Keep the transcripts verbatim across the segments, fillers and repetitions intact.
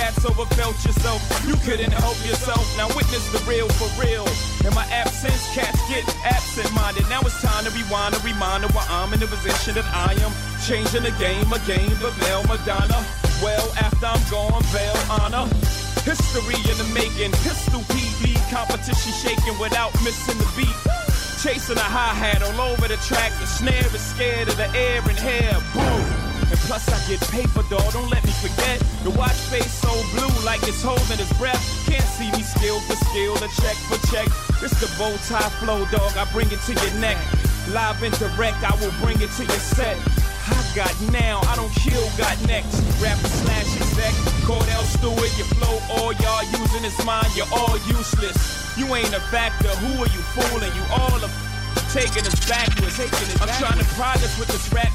hats overfelt yourself. You couldn't help yourself. Now witness the real for real. In my absence, cats get absent-minded. Now it's time to rewind a reminder why I'm in the position that I am. Changing the game, a game of Mel Madonna. Well, after I'm gone, veil honor. History in the making, pistol P B, competition shaking without missing the beat. Chasing a hi-hat all over the track, the snare is scared of the air and hair, boom. And plus I get paper, dawg, don't let me forget. The watch face so blue like it's holding his breath. Can't see me skill for skill, or check for check. It's the bow tie flow, dawg, I bring it to your neck. Live and direct, I will bring it to your set. I got now, I don't kill, got next. Rapper slash exec, Cordell Stewart, your flow, all y'all using his mind, you're all useless. You ain't a factor, who are you fooling? You all are taking us backwards. Taking it I'm backwards. Trying to progress with this rap.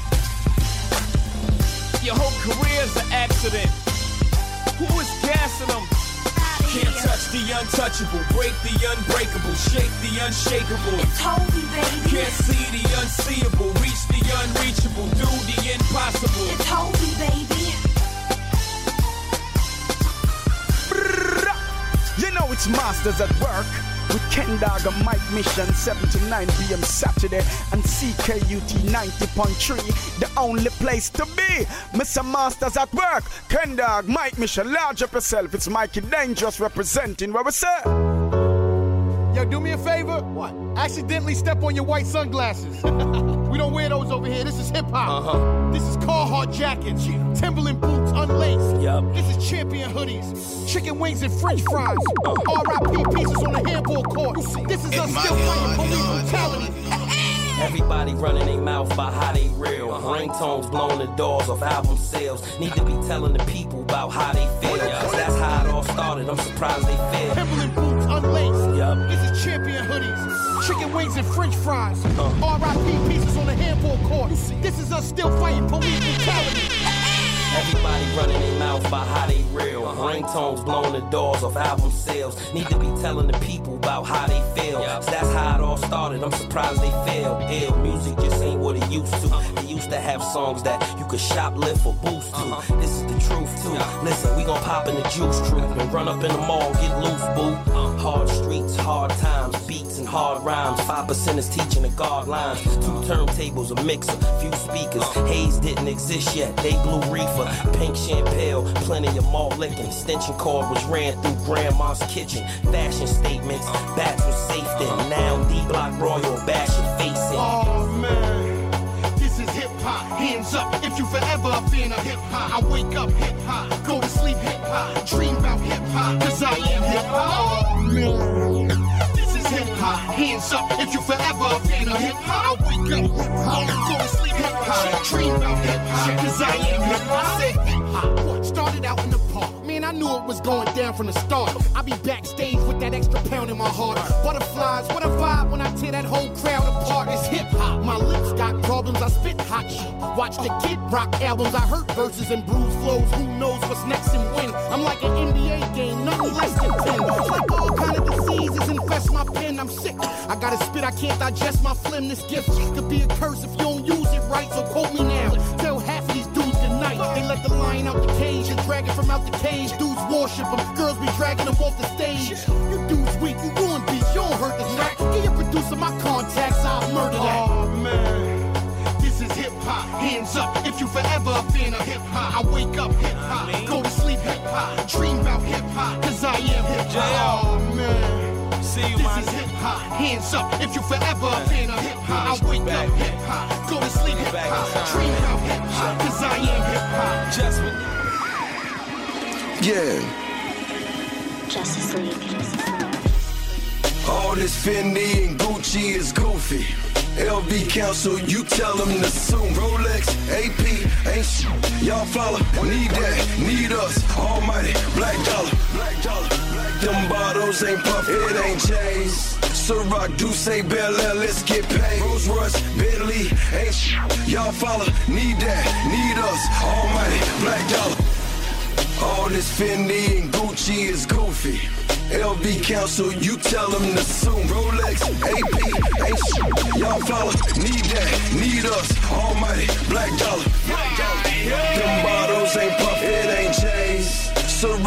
Your whole career's an accident. Who is gassing them? Can't touch the untouchable, break the unbreakable, shake the unshakable. It's holy, baby. Can't see the unseeable, reach the unreachable, do the impossible. It's holy, baby. You know it's masters at work. With Ken Dog and Mike Mission, seven to nine p.m. Saturday, and C K U T ninety point three, the only place to be. Mister Masters at work, Ken Dog, Mike Mission, large up yourself. It's Mikey Dangerous representing where we say. Yo, do me a favor. What? Accidentally step on your white sunglasses. We don't wear those over here. This is hip hop. Uh-huh. This is Carhartt jackets, Timberland boots unlaced. Yep. This is Champion hoodies, chicken wings and French fries. Uh. R I P pieces on the handball court. This is us still fighting police brutality. Everybody running their mouth about how they real. Uh-huh. Ringtones blowing the doors off album sales. Need to be telling the people about how they feel. Yeah. Cause that's how it all started. I'm surprised they failed. Timberland boots unlaced. Yep. This is Champion hoodies, chicken wings and French fries. Uh. R I P pieces on the handball court. This is us still fighting police brutality. Everybody running their mouth about how they real. Uh-huh. Ringtones blowing the doors off album sales. Need to be telling the people about how they feel. Yeah. So that's how it all started. I'm surprised they failed. Ill music just ain't what it used to. Uh-huh. They used to have songs that you could shoplift or boost to. Uh-huh. This is the truth too. Yeah. Listen, we gon' pop in the juice truth and run up in the mall, get loose, boo. Uh-huh. Hard streets, hard times, beats and hard rhymes. Five percent is teaching the guard lines. Two turntables, a mixer, few speakers. Uh-huh. Haze didn't exist yet. They blew reefer. Pink champagne, plenty of malt licking. Extension cord was ran through grandma's kitchen. Fashion statements, bats was safe then. Now D-Block Royal bashing facing. Oh man, this is hip hop. Hands up if you forever a fan of hip hop. I wake up hip hop, go to sleep hip hop, dream about hip hop, cause I am hip hop. Oh man, this is hip hop. Hands up if you forever a fan of hip hop. I wake up hip hop, go to sleep hip hop, dream about hip hop, cause I am hip hop. I said hip hop. What started out in the park? Man, I knew it was going down from the start. I be backstage with that extra pound in my heart. Butterflies, what a vibe when I tear that whole crowd apart. It's hip hop. My lips got problems, I spit hot shit. Watch the Kid Rock albums, I hurt verses and bruised flows. Who knows what's next and when? I'm like an N B A game, nothing less than ten. It's like all kind of diseases infest my pen. I'm sick. I gotta spit, I can't digest my phlegm. This gift could be a curse if you don't use it right. So quote me now. Tell half of these dudes tonight. They let the lion out the cage and drag it from out the cage. Dudes worship them, girls be dragging them off the stage. You dudes weak, you ruin beats, you don't hurt the track. Get your producer my contacts, I'll murder that. Oh man, this is hip hop. Hands up if you forever a fan of hip hop. I wake up hip hop, go to sleep hip hop, dream about hip hop, cause I am hip hop. Oh man, see you, this man. is hip hop. Hands up if you forever a fan of hip hop. I wake up hip hop, go to sleep hip hop, dream about hip hop, cause I am hip hop. Just with yeah. Justice League. All this Fendi and Gucci is goofy. L V Council, you tell them to sue. Rolex, A P, ain't shit. Y'all follow, need that, need us. Almighty, black dollar, black dollar. Them bottles ain't puff, it ain't J's. Ciroc, Douce, Bel Air, let's get paid. Rolls Royce, Bentley, ain't shit. Y'all follow, need that, need us. Almighty, black dollar. All this Fendi and Gucci is goofy. L V Council, you tell them to sue. Rolex, A P, ain't shit. Y'all follow, need that, need us. Almighty, black dollar. Them bottles ain't puff, it ain't J's. Ciroc,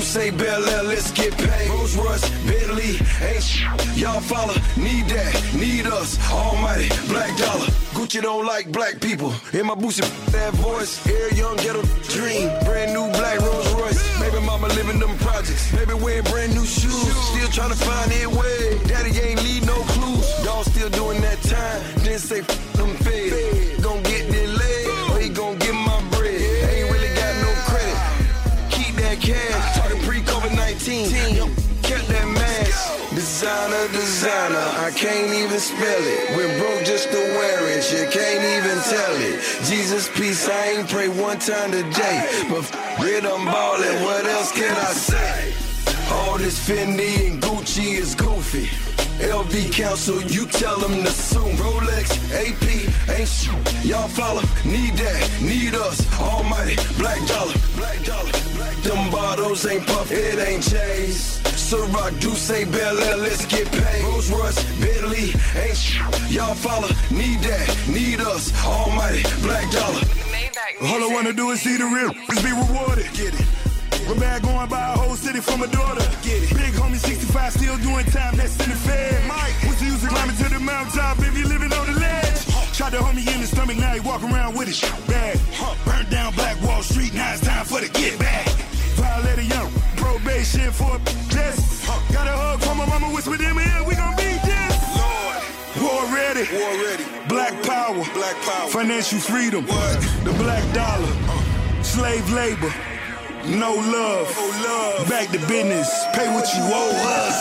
say Bel Air, let's get paid. Rolls Royce, Bentley, ain't sh- y'all follow. Need that, need us. Almighty, black dollar. Gucci don't like black people. In my boots, that voice. Air young ghetto dream. Brand new black Rolls Royce. Baby mama living them projects. Baby wearing brand new shoes. Still trying to find their way. Daddy ain't leave no clues. Dog still doing that time. Then say f them feds. Gon' get delayed, or he gon' get my bread. Ain't really got no credit. Keep that cash. Talking pre-COVID nineteen. Kept that mask. Designer, designer, I can't even spell it. We're broke just to wear it, you can't even tell it. Jesus peace, I ain't pray one time today. But f it, I'm ballin', what else can I say? All this Fendi and Gucci is goofy. L V Council, you tell them to soon. Rolex, A P, ain't sh- y'all follow. Need that, need us. Almighty, black dollar, black dollar. Them bottles ain't puff, it ain't J's. Ciroc, do say Bel Air, let's get paid. Rolls Royce, Bentley, ain't sh- y'all follow. Need that, need us. Almighty, black dollar. All I wanna do is see the real, is be rewarded. Get it. We're back going by a whole city from a daughter. Get it. Big homie sixty-five still doing time, that's in the fed. Mike, what's the use of climbing to the mountaintop if you living on the ledge? Shot the homie in the stomach, now he walk around with his bag. Burn down Black Wall Street, now it's time for the get back. Violator young, probation for a test. Got a hug from my mama, whispered in my ear, we gon' beat this. Lord, war ready, war ready. Black power, black power. Financial freedom, what? The black dollar, uh. Slave labor. No love, no love. Back to business, pay what you owe us.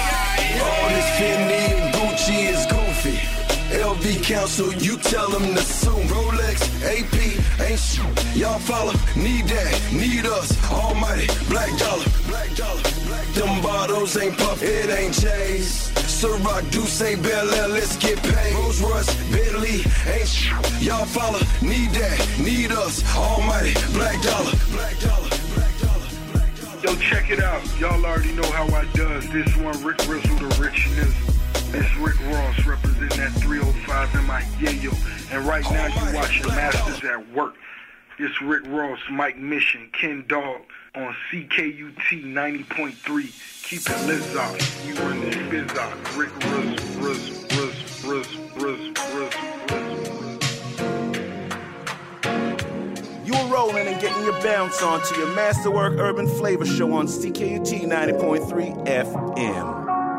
All this Fendi and Gucci is goofy. L V Council, you tell them to soon. Rolex, A P, ain't sh- y'all follow. Need that, need us. Almighty, black dollar, black dollar. Them bottles ain't puff, it ain't J's. Ciroc, do say Bel Air, let's get paid. Rolls Royce, Bentley, ain't sh- y'all follow. Need that, need us. Almighty, black dollar, black dollar. Yo, check it out. Y'all already know how I does. This one, Rick Rizzle, the richness. It's Rick Ross representing that three oh five in my yayo. And right now you watching Masters at Work. It's Rick Ross, Mike Mission, Ken Dog on C K U T ninety point three. Keep it lit out. You run this biz out. Rick Rizzle, Rizzle, Rizzle, Rizzle, Rizzle, Rizzle. You're rolling and getting your bounce on to your Masterwork Urban Flavor Show on C K U T ninety point three F M.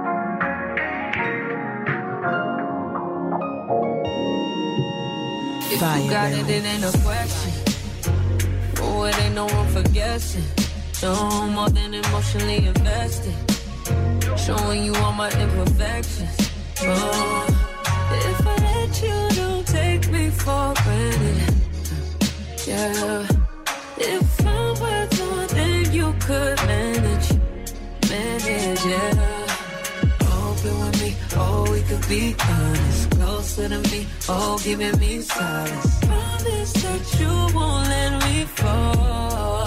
If you got it, it ain't a question. Oh, it ain't no room for guessing. No more than emotionally invested. Showing you all my imperfections. Oh, if I let you, don't take me for granted. Yeah, if I'm worth more than you could manage, manage, yeah. Open with me, oh, we could be honest. Closer to me, oh, giving me silence. Promise that you won't let me fall.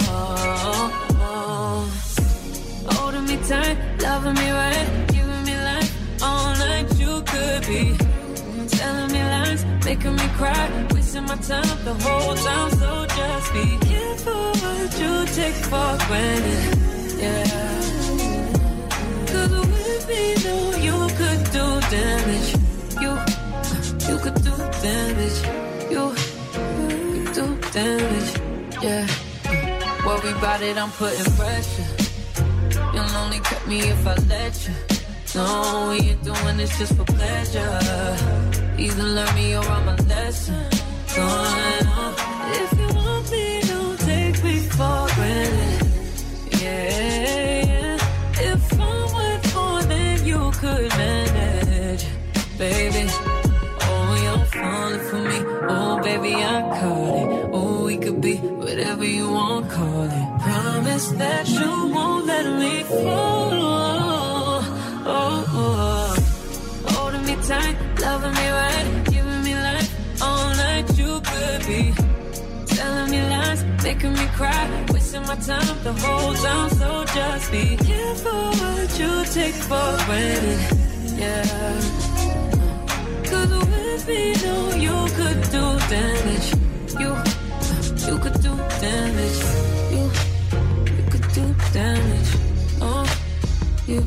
Holding me tight, loving me right, giving me life all night. You could be telling me lies, making me cry, wasting my time the whole time. So just be careful what you take for granted, yeah. Cause with me, no, you could do damage. You, you could do damage. You, you could do damage, yeah. Worry about it, I'm putting pressure. You'll only cut me if I let you. No, we ain't doing this just for pleasure. Either learn me or I'm a lesson. Going on. If you want me, don't take me for granted. Yeah, yeah. If I'm worth more than you could manage, baby. Oh, you're falling for me. Oh, baby, I caught it. Oh, we could be whatever you want, call it. Promise that you won't let me fall. Oh, oh. Holding me tight, loving me right, giving me life all night. You could be telling me lies, making me cry, wasting my time the whole time. So just be careful what you take for granted, yeah. Cause with me, no, you could do damage. You, you could do damage. You, you could do damage.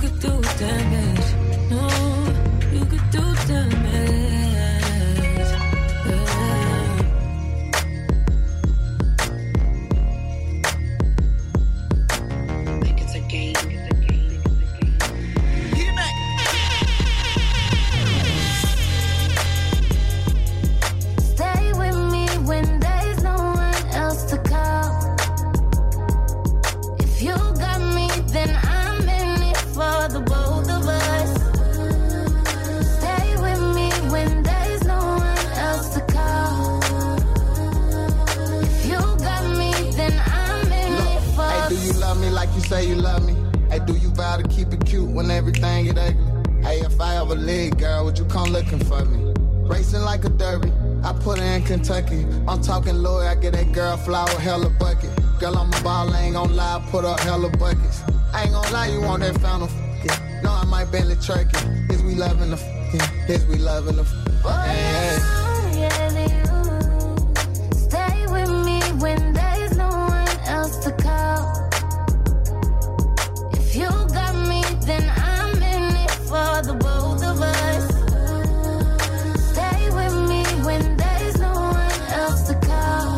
could do damage. No, you could do damage. Yeah. Like it's a game. Stay with me when there's no one else to call. If you got me, then I'm in it for the both of us. Stay with me when there's no one else to call. If you got me, then I'm in it for. Hey, do you love me like you say you love me? Hey, do you vow to keep it cute when everything get ugly? Hey, if I ever leave, girl, would you come looking for me? Racing like a derby, I put her in Kentucky. I'm talking Lloyd, I get that girl flower, hella bucket. Girl, I'm a ball, I ain't gon' lie, I put up hella buckets. I ain't gon' lie, you want that fountain f***ing. No, I might Bentley Turkey. Is we loving the f***ing? Is we loving the f***ing? Hey, hey. Stay with me when there's no one else to call. If you got me, then I'm in it for the both of us. Stay with me when there's no one else to call.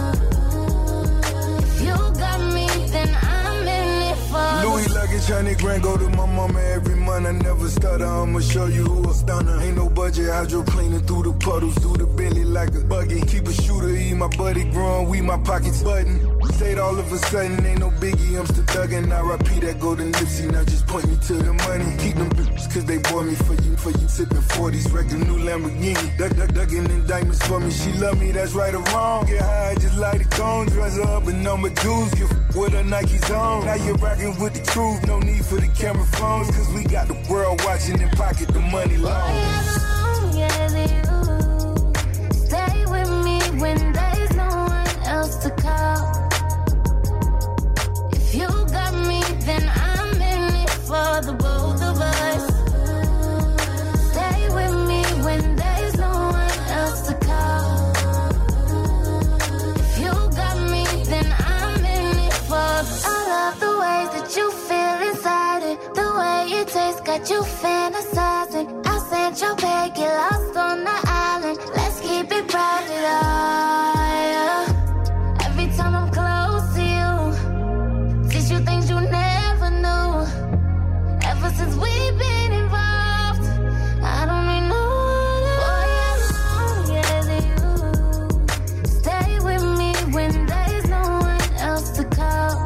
If you got me, then I'm in it for Louis luggage, hundred grand, go to my mama every month. I never stutter, I'ma show you who a stunner. Ain't no budget, hydroplaning through the puddles, through the Bentley like a buggy. Keep a shooter, eat my buddy growing, we my pockets button. Say it all of a sudden, ain't no biggie, I'm still thuggin'. I repeat that golden Nipsey, now just point me to the money. Keep them bitches, cause they bought me for you, for you. Sippin' forties, wreck a new Lamborghini. Duck, duck, duckin' in diamonds for me, she love me, that's right or wrong. Get high, just light a cone, dress her up in number twos. Give with her Nike's on. Now you're rockin' with the truth, no need for the camera phones. Cause we got the world watching and pocket the money long. Stay with me when there's no one else to call. If you got me, then I'm in it for the both of us. Stay with me when there's no one else to call. If you got me, then I'm in it for the. I love the ways that you feel inside it. The way it tastes got you fantasizing. I sent your bag, get lost on the island. Let's keep it private, yeah. Every time I'm close to you, teach you things you never knew. Ever since we've been involved, I don't really know what I long you. Stay with me when there's no one else to call.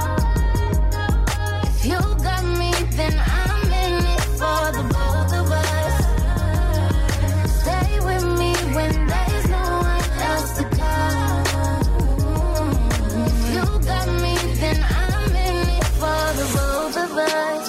If you got me, then I'm in it for the both of us. Stay with me when there's no one else to call. If you got me, then I'm in it for the both of us.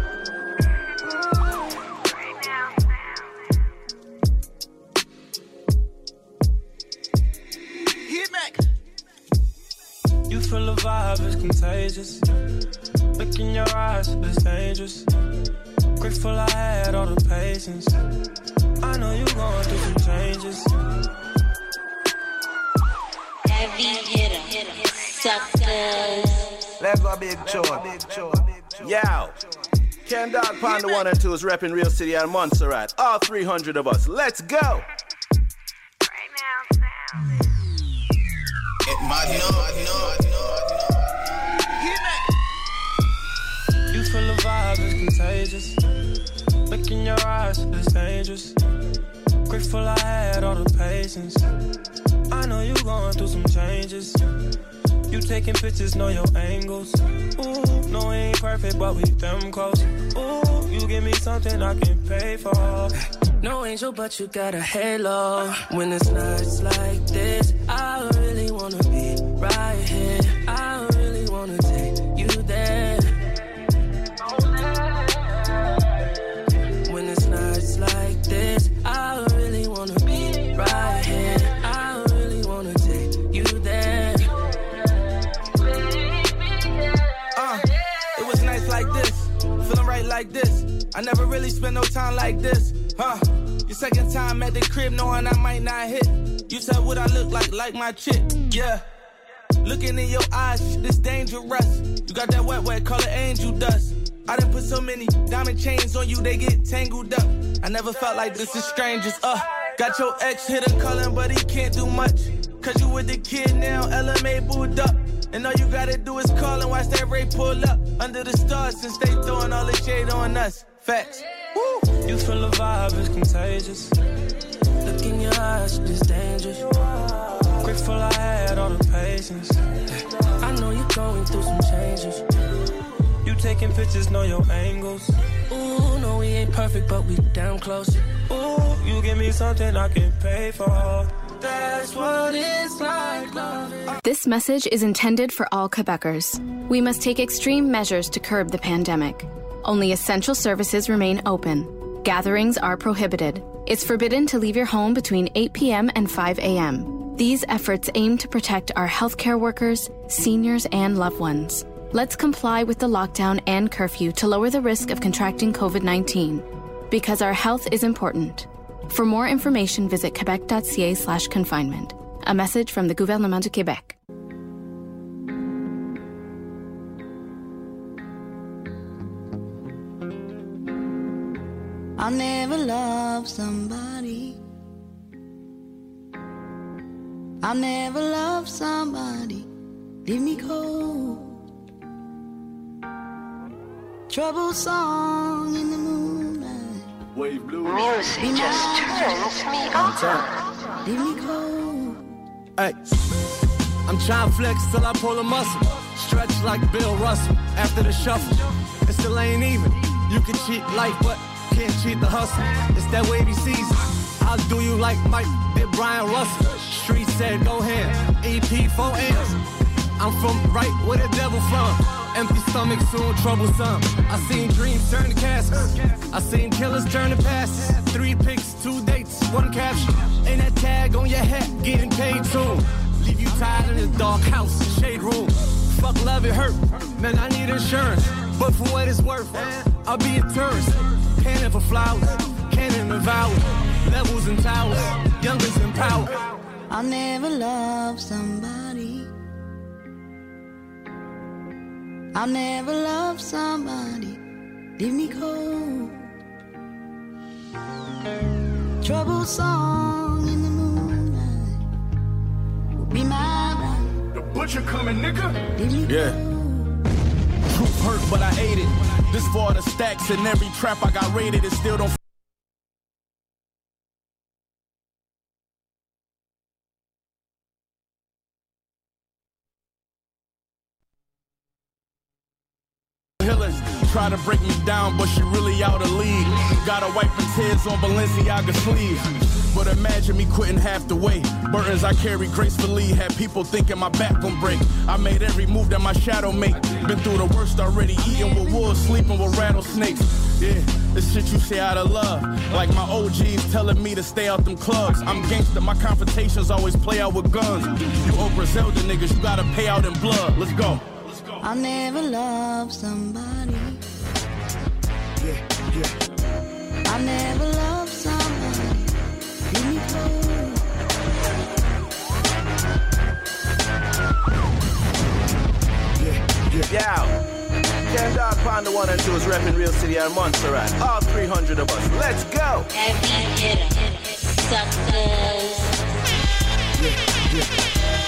You feel the vibe, it's contagious. Look in your eyes, it's dangerous. Grateful I had all the patience. I know you going through some changes. Heavy hitter, suckers. Let's go, big chore. Yo. Ken Dog Pond, the one and two is repping Real City and Montserrat. All three hundred of us. Let's go. It might know, You feel the vibe, it's contagious. Look in your eyes, it's dangerous. Grateful I had all the patience. I know you going through some changes. You taking pictures, know your angles. Ooh, no, it ain't perfect, but we them close. Ooh, you give me something I can pay for. No angel, but you got a halo. When it's nights like this, I really wanna be right here. I really wanna take you there. When it's nights like this, I really wanna be right here. I really wanna take you there. Uh, it was nights like this, feeling right like this. I never really spent no time like this, huh? Your second time at the crib knowing I might not hit. You said what I look like, like my chick, yeah. Looking in your eyes, this dangerous. You got that wet, wet color angel dust. I done put so many diamond chains on you, they get tangled up. I never felt like this is strangers, uh. Got your ex hit a calling, but he can't do much. Cause you with the kid now, L M A booed up. And all you gotta do is call and watch that Ray pull up. Under the stars since they throwing all the shade on us. Facts. Woo! You feel the vibe is contagious. Look in your eyes, it's dangerous. Grateful I had all the patience. I know you're going through some changes. You taking pictures, know your angles. Ooh, no, we ain't perfect, but we damn close. Ooh, you give me something I can pay for. That's what it's like loving. This message is intended for all Quebecers. We must take extreme measures to curb the pandemic. Only essential services remain open. Gatherings are prohibited. It's forbidden to leave your home between eight p.m. and five a.m. These efforts aim to protect our healthcare workers, seniors, and loved ones. Let's comply with the lockdown and curfew to lower the risk of contracting covid nineteen. Because our health is important. For more information, visit quebec.ca slash confinement. A message from the Gouvernement du Québec. I never loved somebody. I never loved somebody. Leave me cold. Trouble song in the moonlight. Wave blue. Music just turns me on. Leave me cold. Hey, I'm trying to flex till I pull a muscle. Stretch like Bill Russell. After the shuffle, it still ain't even. You can cheat life, but can't cheat the hustle. It's that wavy season. I'll do you like Mike did Brian Russell. Street said go ahead. E P four M's. I'm from right where the devil from. Empty stomach soon troublesome. I seen dreams turn to caskets. I seen killers turn to passes. Three pics, two dates, one caption. Ain't that tag on your head, getting paid soon. Leave you tied in the dark house, shade room. Fuck love, it hurt. Man, I need insurance. But for what it's worth, I'll be a tourist. Cannon for flowers, cannon and vowels. Levels and towers, youngers in power. I never loved somebody. I never loved somebody. Leave me cold. Trouble song in the moonlight will be my bride. The butcher coming, nigga. Leave me Yeah. Truth hurt, but I ate it. This for all the stacks in every trap I got raided. It still don't. Try to break me down, but she really out of league. Gotta wipe my tears on Balenciaga sleeves. But imagine me quitting half the way. Burdens I carry gracefully had people thinking my back gon' break. I made every move that my shadow make. Been through the worst already, eating with wolves, sleeping with rattlesnakes. Yeah, this shit you say out of love. Like my O Gs telling me to stay out them clubs. I'm gangster, my confrontations always play out with guns. You old Griselda niggas, you gotta pay out in blood. Let's go. I never loved somebody. Yeah, yeah. I never loved somebody. Leave me cold. Yeah, yeah. Yeah. Ken Dog Panda one and two is repping Real City and Montserrat. All three hundred of us. Let's go. Heavy hitter, suckers. Yeah, yeah.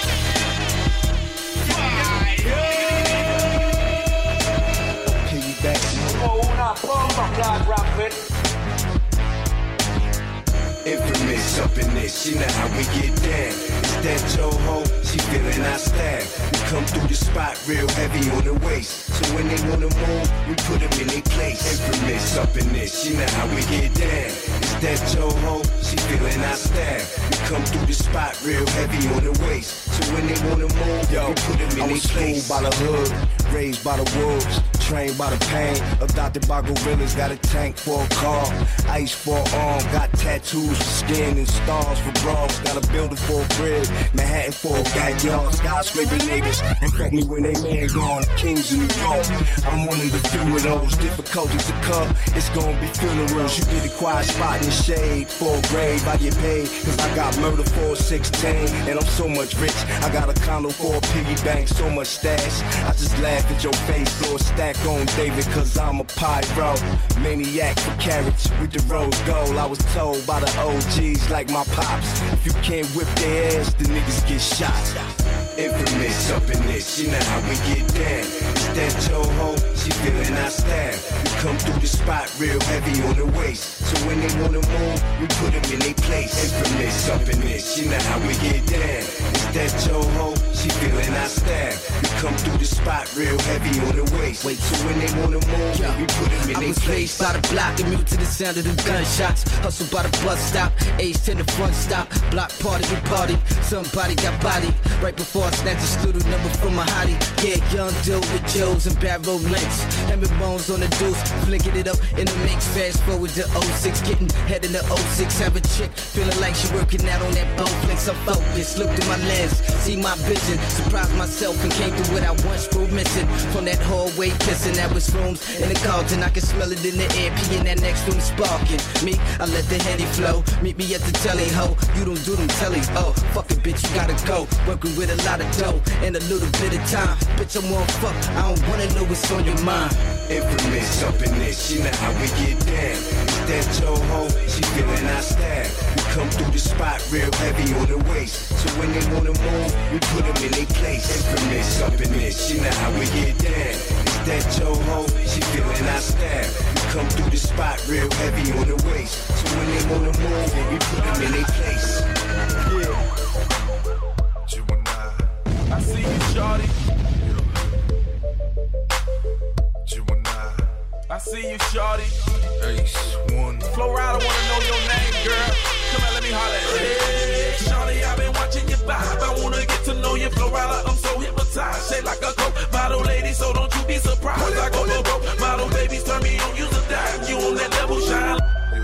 Infamous up in this, you know how we get down. It's that Joe Ho, she feeling our style. We come through the spot real heavy on the waist. So when they wanna move, we put them in their place. Infamous up in this, you know how we get down. It's that Joe Ho, she feeling our style. We come through the spot real heavy on the waist. So when they wanna move, yo, we put them in their place. By the hood, raised by the wolves, trained by the pain, adopted by gorillas, got a tank for a car, ice for an arm, got tattoos for skin and stars for bras, got a building for a crib, Manhattan for a backyard, skyscraper neighbors, infect me when they man gone, kings in New York, I'm one of the few of those, difficulties to come, it's gonna be funerals, you get a quiet spot in the shade, for a grave, I get paid, cause I got murder for a sixteen, and I'm so much rich, I got a condo for a piggy bank, so much stash, I just laugh at your face, throw a stash, back on David, cause I'm a pyro. Maniac for carrots with the rose gold. I was told by the O Gs like my pops, if you can't whip their ass, the niggas get shot. Infamous up in this, you know how we get down. It's that your hoe, she feeling our style. We come through the spot real heavy on the waist, so when they wanna move, we put them in their place. Infamous up in this, you know how we get down. It's that your hoe, she feeling our style. We come through the spot real heavy on the waist, wait, so when they wanna move, Yo, we put them in their place. I was raised by the block, immune to the sound of the gunshots. Hustle by the bus stop, age ten the front stop. Block party, we party, somebody got body. Right before I snatch a studio number from a hottie. Yeah, young dude with Joes and barrel links. Hammer bones on the deuce, flicking it up in the mix. Fast forward to oh six, getting head in the oh six. Have a chick, feeling like she working out on that bone flex. I'm focused, looked in my lens, see my vision. Surprised myself and came through what I once proved missing. From that hallway pissing, that was rooms in the Carlton. I can smell it in the air, pee in that next room sparking. Me, I let the Henny flow. Meet me at the telly, ho. You don't do them tellies, oh. Fuck it, bitch, you gotta go. Working with a lot of dough and a little bit of time. Bitch, I'm on fuck, I don't wanna know what's on your mind. Infamous up in this, you know how we get down. It's that your hoe, she feeling our style. We come through the spot real heavy on the waist, so when they wanna move, we put them in their place. Infamous up in this, you know how we get down. It's that your hoe, she feeling our style. We come through the spot real heavy on the waist, so when they wanna move, we put them in their place. Yeah. I see you, shawty. I see you, shawty. Ace one. Flo Rida wanna know your name, girl. Come on, let me holler at you. Hey, shawty, I've been watching your vibe. I wanna get to know you, Flo Rida. I'm so hypnotized. Shaped like a coke bottle lady, so don't you be surprised. I go for broke. Model babies turn me on, use a dime. You on that level, shine.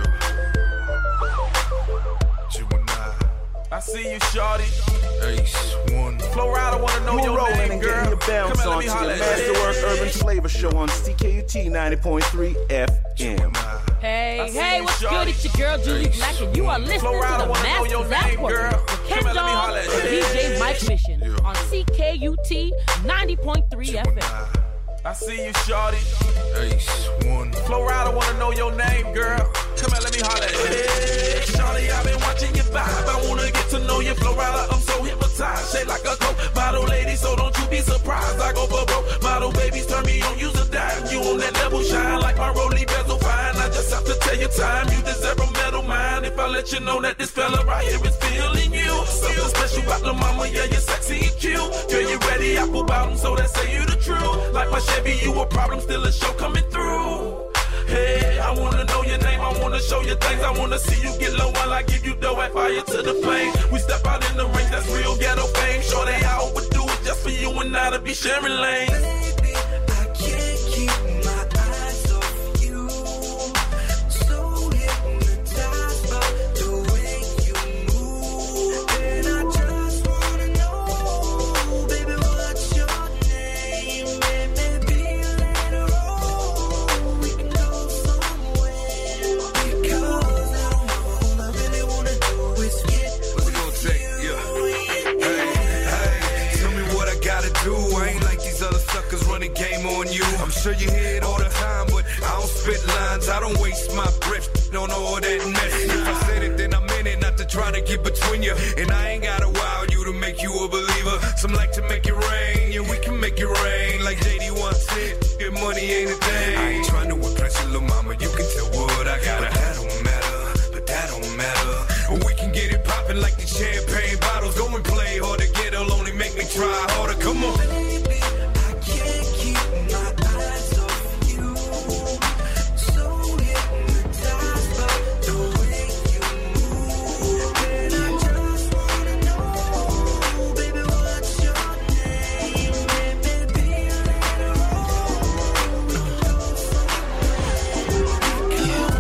I see you, shawty. Ace one. Flo Rida wanna know you your rolling name, and girl. getting your bounce Come on, on let me to holler the at you. Masterwork Urban Flavor Show on C K U T ninety point three F M. Hey, hey, what's good? It's your girl Julie Black, and you are listening to the Masters at Work with Ken Dog and D J Mike Mission on C K U T ninety point three F M. I see you, shawty. Ace one. Flo Rida wanna know your name, girl. Come on, let me holler at you. Hey, shawty, I've been watching your vibe. I wanna get to know you, Flo Rida. I'm so hypnotized. Shaped like a coke bottle lady, so don't you be surprised. I go for broke. Model babies turn me on, use a dime. You on that level, shine like my Rollie bezel fine. I just have to tell you time, you deserve a medal, mine. If I let you know that this fella right here is feeling you. Something special about the mama, yeah, you're sexy and cute. Girl, you ready? Apple bottom, so that say you the truth. Like my Chevy, you a problem, still a show coming through. Hey, I wanna know your name, I wanna show you things. I wanna see you get low while I give you dough and fire to the flame. We step out in the range, that's real ghetto fame. Sure they all would do it just for you and I to be sharing lanes. Baby, I can't keep my eyes off you. So hypnotized by the way you move. And I just wanna know, baby, what's your name? Maybe later on we can go somewhere. Because all I really wanna do is get What's it gonna take? Yeah. Hey, hey, tell me what I gotta do. I ain't like these other suckers running game on you. I'm sure you hear it all the time, but I don't spit lines. I don't waste my breath on all that mess. If I said it, then I meant it, not to try to get between you. And I ain't gotta wow you to make you a believer. Some like to make it rain, yeah, we can make it rain. Like J D once said, your money ain't a thing. I ain't trying to impress your little mama, you can tell what I got. But that don't matter, but that don't matter. We can get it poppin' like the champagne bottles. Go and play hard to get, it'll only make me try harder. Come on. Baby, I can't keep my eyes off you. So hypnotized by the way you move. And I just wanna know, baby, what's your name? Maybe later on we can go somewhere. Because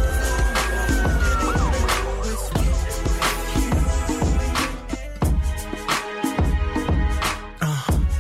all I really wanna do is get with you.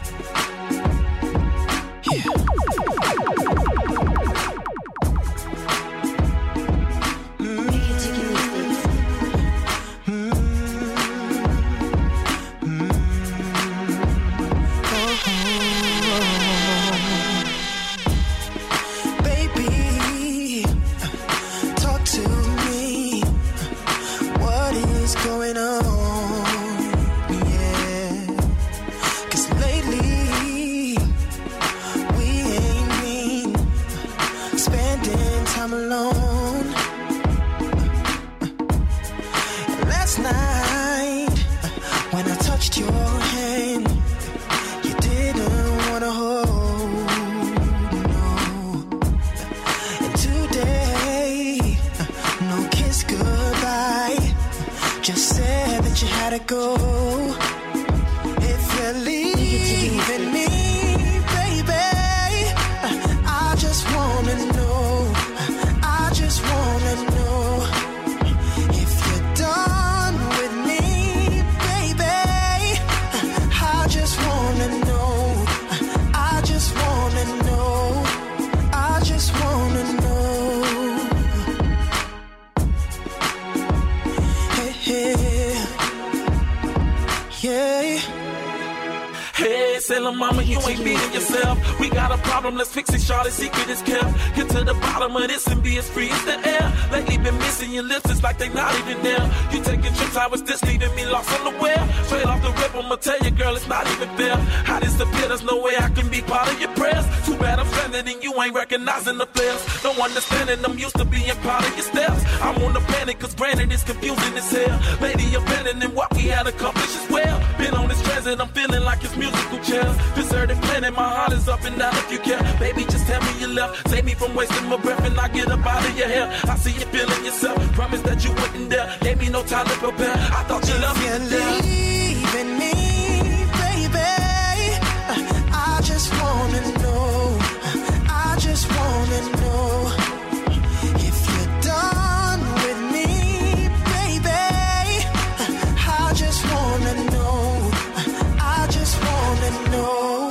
Hey, say lil' mama, you ain't beating yourself. We got a problem, let's fix it, Charlotte. Secret is kept. Get to the bottom of this and be as free as the air. Lately been missing your lips, it's like they not even there. You taking trips, how is this leaving me lost unaware? Straight off the rip, I'ma tell you, girl, it's not even fair. I disappear, there's no way I can be part of your prayers. Too bad I'm stranded and you ain't recognizing the players. No understanding, I'm used to being part of your steps. I'm on the panic, cause granted it's confusing as hell. Lady, abandoning what we had accomplished as well. Been on this transit, I'm feeling like it's musical chairs. Deserted planet, my heart is up and down if you care. Baby, just tell me you left. Save me from wasting my breath and I get up out of your hair. I see you feeling yourself. Promise that you wouldn't dare. Gave me no time to prepare. I thought you loved me. Believe in me, baby. I just wanna know. I just wanna know if you're done with me, baby. I just wanna know. I just wanna know.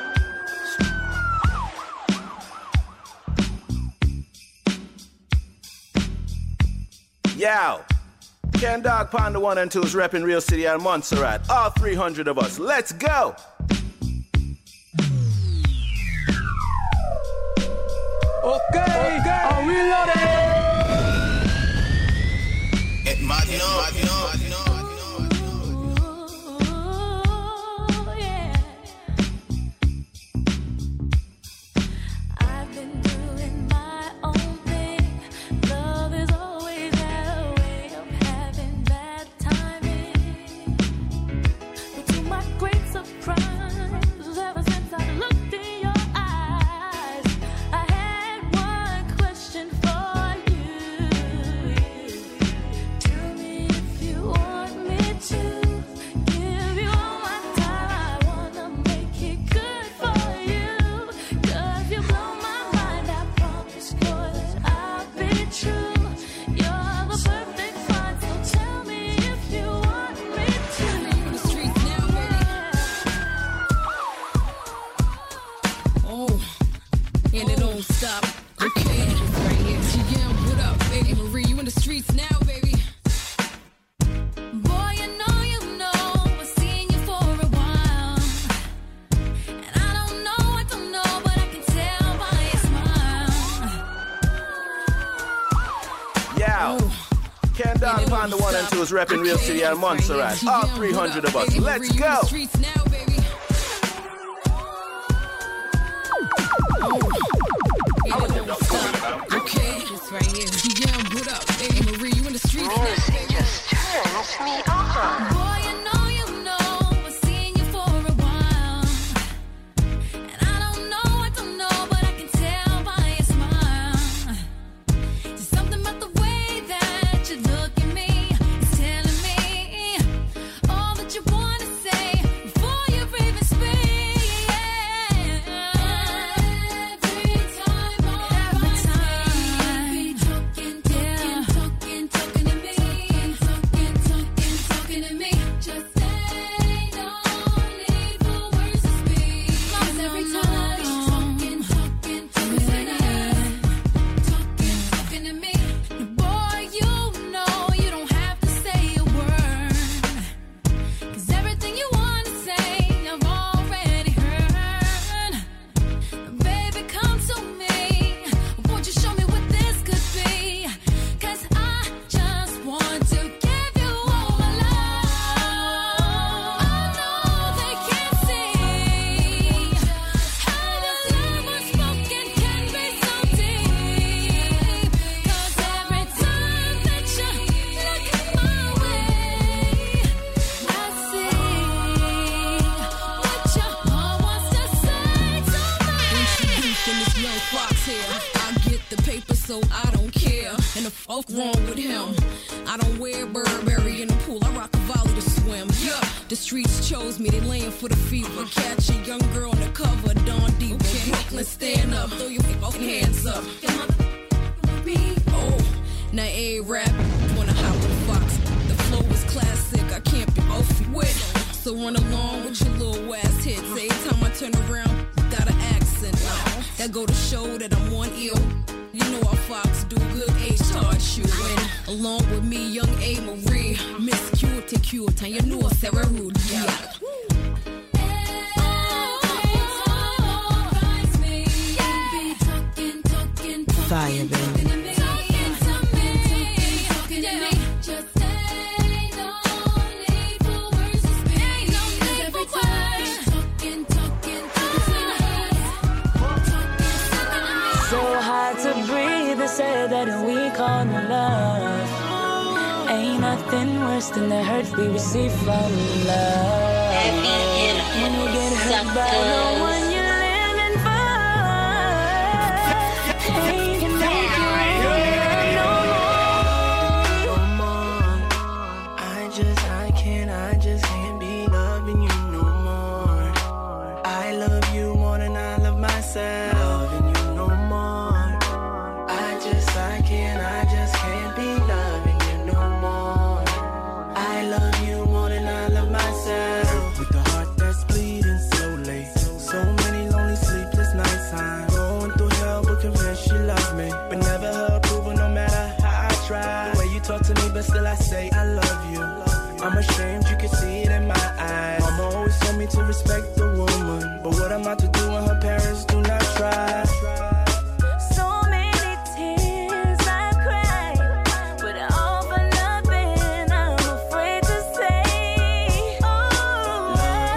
Yow. Ken Dog Panda one and two is repping Real City and Montserrat. All three hundred of us. Let's go. Okay, okay. Are we loaded? It might know. The one and two is repping Real City and Montserrat. All three hundred of us. Let's go. Okay, it's right here. Yeah, what up, baby Marie? You in the streets now, baby? Just turns me on. Boy, you know you know I've seen you for a while, and I don't know, I don't know, but I can tell by your smile. There's something about the way that you look at me, it's telling me all that you wanna say before you even speak. Every time, every time, be talking, talking, talking, talking to me, talking, talking, talking to me. Just say no need for words to speak. 'Cause every time, talking, talking, talking to me, talking, talking to me. Boy, you know you don't have to say a word, 'cause everything you wanna say, I've already heard. Baby, come to me. Won't you show me what this could be? 'Cause I just want to give you all my love. I know they can't see how the love unspoken can be so deep. 'Cause every time that you look my way, I see what your heart wants to say to me. Introducing this young fox here. I get the paper, so I don't care. And the fuck wrong with him? I don't wear Burberry in the pool. I rock a volley to swim. Yeah, the streets chose me. They laying for the fever. Catch a young girl on the cover, Dawn Deep. Brooklyn, stand up. Throw your fucking hands up. Oh, now A-Rap wanna hop with the fox. The flow is classic. I can't be off with. So run along with your little ass hits. Every time I turn around, got an accent. Now, that go to show that I'm one ill. You know how Fox do good age start shooting. Along with me, young A. Marie, Miss Cute, cute, and you know Sarah Rude. Yeah. fire, baby. So hard to breathe, they say that we call love. Ain't nothing worse than the hurt we receive from love. When you get hurt by the one you're living for, ain't gonna make you real no more. I just, I can't, I just can't be loving you no more. I love you more than I love myself. Loving you no more. I just, I can't, I just can't be loving you no more. I love you more than I love myself. With the heart that's bleeding slowly. So many lonely sleepless nights. I'm going through hell but convinced she loves me. But never her approval no matter how I try. The way you talk to me but still I say I love you. I'm ashamed you can see it in my eyes. Mama always told me to respect the woman. But what am I to do when her parents do not try? So many tears I cried, but all for nothing. I'm afraid to say, oh,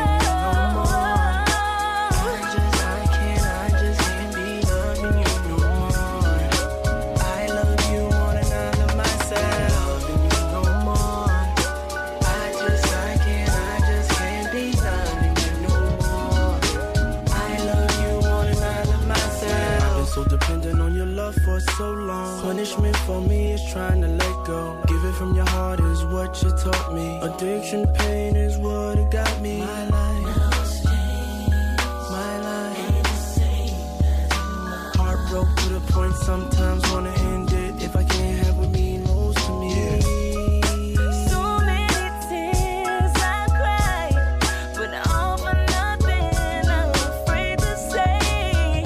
I just, I can't, I just can't be loving you no more. I love you more than I love myself. Loving you no more. I just, I can't, I just can't be loving you no more. I love you more than I love myself. I've been so dependent on your love for so long. Punishment for me is trying to let go. Give it from your heart is what you taught me. Addiction, pain is what it got me. My life, my life. Heartbroke to the point sometimes wanna end it. If I can't have what means most to me. so many tears I cried, but all for nothing. I'm afraid to say,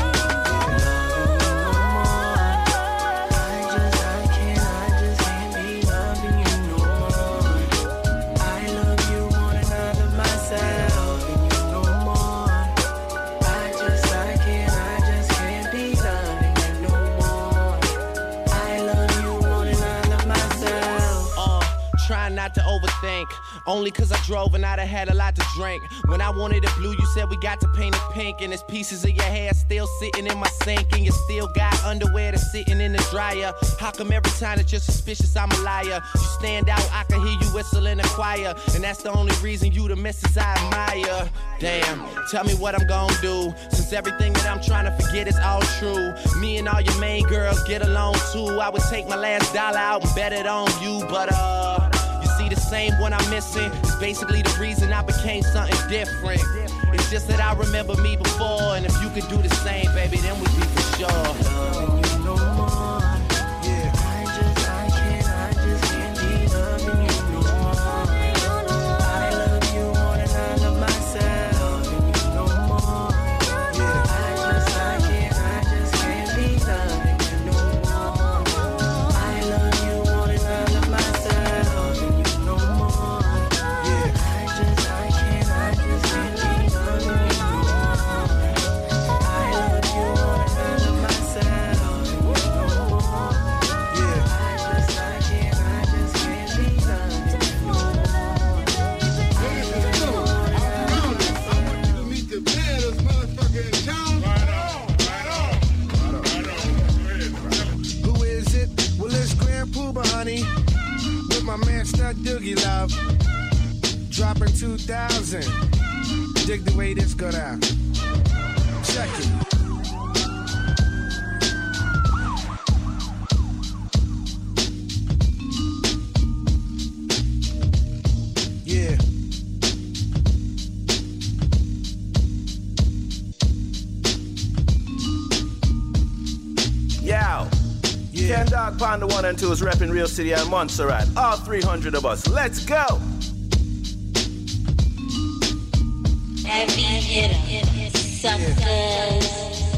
I just, I can't, I just can't be loving you no more. I love you more than I love myself. Loving you no more. I just, I can't, I just can't be loving you no more. I love you more than I love myself. Uh, trying not to overthink. Only cause I drove and I'd have had a lot to drink. When I wanted it blue, you said we got to paint it pink. And there's pieces of your hair still sitting in my sink. And you still got underwear that's sitting in the dryer. How come every time that you're suspicious, I'm a liar? You stand out, I can hear you whistle in the choir. And that's the only reason you the missus I admire. Damn, tell me what I'm gonna do. Since everything that I'm trying to forget is all true. Me and all your main girls get along too. I would take my last dollar out and bet it on you. But uh see, the same one I'm missing is basically the reason I became something different. It's just that I remember me before, and if you could do the same, baby, then we'd be for sure. Loving you no more. Yeah. I just, I can't, I just can't be loving you no more. I love you more than I love myself. Loving you no more. Yeah. I just, I can't, I just can't be loving you no more. I love you more than I love myself. Loving you no more. Yeah. I just, I can't, I just can't be loving you no more. I love you more than I love myself. Loving you no more. Yeah. I just, I can't, I just can't be loving you no more. Who is it? Well, it's Grand Pooba, honey. With my man Stud Doogie Love. Dropping two thousand. Dig the way this go down. Check it. Yeah. Yow. Ken Dog Panda one and two is repping Real City and Montserrat. All three hundred of us. Let's go. Heavy hitter, suckers.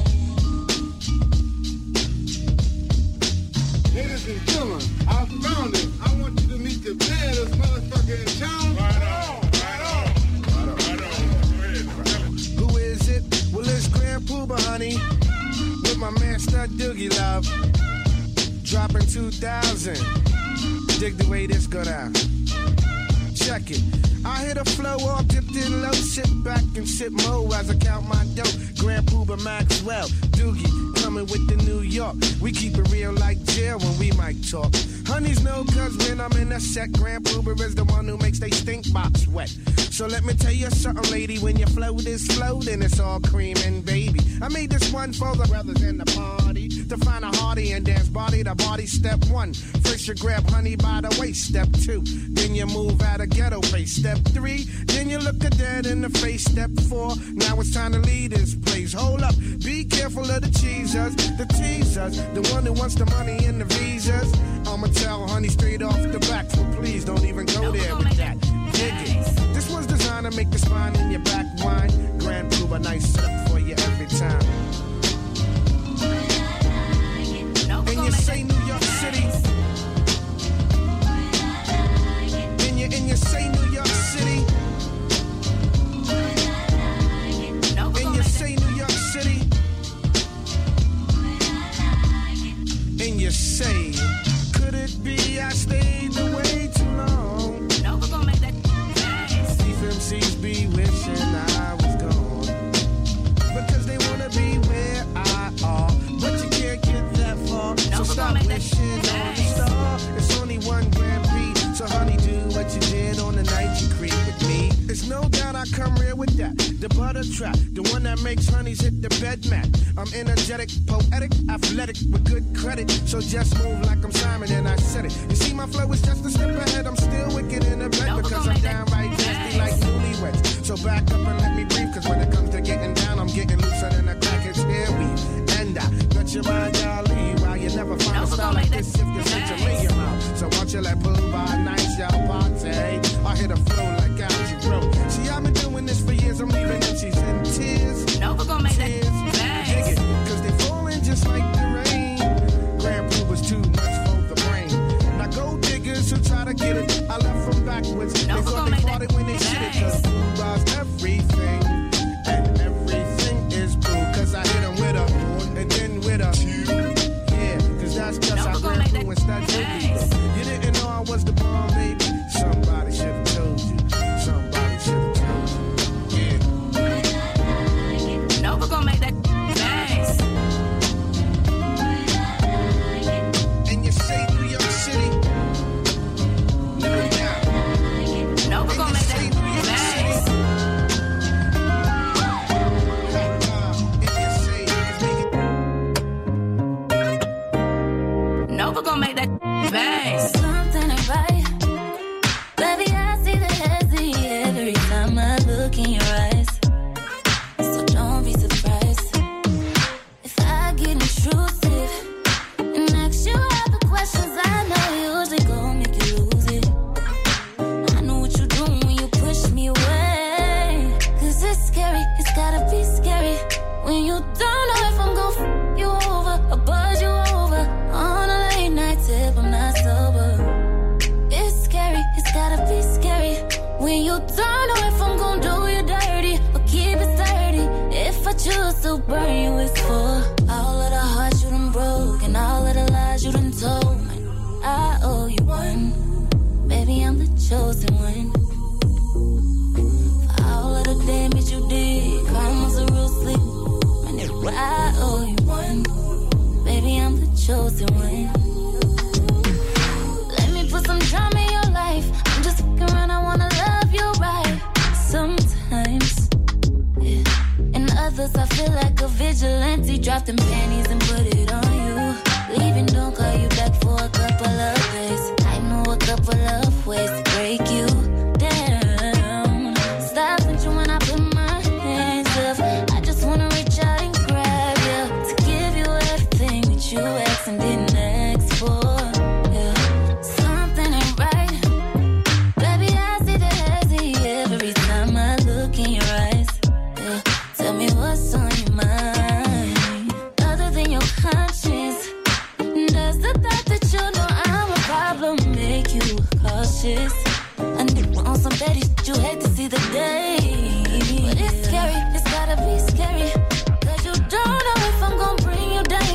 Ladies and gentlemen, I found it. I want you to meet the baddest motherfucker in town. Right on, right on, right on, right on. Who is it? Well, it's Grand Pooba, honey. With my my man Stud Doogie Love. Dropping two thousand. Dig the way this go down. Check it. I hit a flow off, dipped in low, sit back and sip mo as I count my dough. Grand Pooba Maxwell, Doogie, coming with the New York. We keep it real like jail when we might talk. Honeys know cause when I'm in a set, Grand Pooba is the one who makes they stink box wet. So let me tell you something, lady, when your flow is flow, then it's all cream and baby. I made this one for the brothers in the party, to find a hearty and dance body to body. Step one, first you grab honey by the waist. Step two, then you move at a ghetto pace. Step three, then you look a dead in the face. Step four, now it's time to lead this place. Hold up, be careful of the cheesers, the teasers, the one who wants the money and the visas. I'ma tell honey straight off the back, so please don't even go there with that. Dig it. This one's designed to make the spine in your back whine. Grand Pooba, nice setup for you every time. And you say New York City. And you, and you say New York City. And you say New York City. And you say, could it be I stayed away too long? No, we're gonna make that nice. These M Cs be wishing I was gone, because they wanna be where I are, but you can't get that far. No, so stop wishing on the star. It's only one Grand Prix, so honey, do what you did on the night you creep with me. It's no doubt I come real with that. The butter trap, the one that makes honeys hit the bed mat. I'm energetic, poetic, athletic, with good credit. So just move like I'm Simon and I said it. You see my flow is just a step ahead. I'm still wicked in the bed because I'm downright nasty like newlyweds. So back up and let me breathe, cause when it comes to getting down, I'm getting looser than a crackhead's hair weave. And I got your mind, darling, while you never find a style like this if you sit your lay your mouth. So won't you let Pooba nice y'all party? I hit a flow like Algie Rowe. See, I've been doing this for years, I'm leaving them she's in tears. No, we're gonna make tears. That dig it, cause they falling just like the rain. Grand Pooba's too much for the brain. Now gold diggers who try to get it, I left them backwards. No, they thought they fought it when they shit it, cause Pooba's everything. And everything is blue, cause I hit them with a, and then with a two. Yeah, cause that's just no, how Grand Pooba and Stud Doogie. You didn't know I was the bomb, baby. Somebody should've told you. Somebody should've told you. Yeah. No, we're gonna make that nice. And you say New York City. No, yeah. No, we're gonna make that nice. No, we're gonna make that nice. Something ain't right. Baby, I see the hesitation every time I look in your eyes. So don't be surprised if I get intrusive and ask you all the questions I know usually gon' make you lose it. I know what you're doing when you push me away, cause it's scary, it's gotta be scary when you don't know if I'm gon' f you over or buzz you over on a late night tip. I'm not sober. It's scary, it's gotta be scary when you don't know if I'm gon' do you dirty or keep it sturdy. If I choose to burn you, it's for all of the hearts you done broke and all of the lies you done told. I owe you one, baby, I'm the chosen one. For all of the damage you did, crime was a real sleep. I owe you one, baby, I'm the chosen one. Let me put some drama in your life. I'm just fucking around, I wanna love you right. Sometimes, yeah. And others I feel like a vigilante. Drop them panties and put it on you. Leaving, don't call you back for a couple of days. I know a couple of ways to break you down. Stop thinking when I put my hands up. I just wanna reach out and grab you to give you everything that you asked and didn't ask for. Yeah. Something ain't right. Baby, I see the hesitation every time I look in your eyes. Yeah. Tell me what's on your mind, other than your conscience. Does the thought that you know I'm a problem make you cautious? I knew on some petty shit you hate to see the day. But it's scary, it's gotta be scary, cause you don't know if I'm gon' bring you down.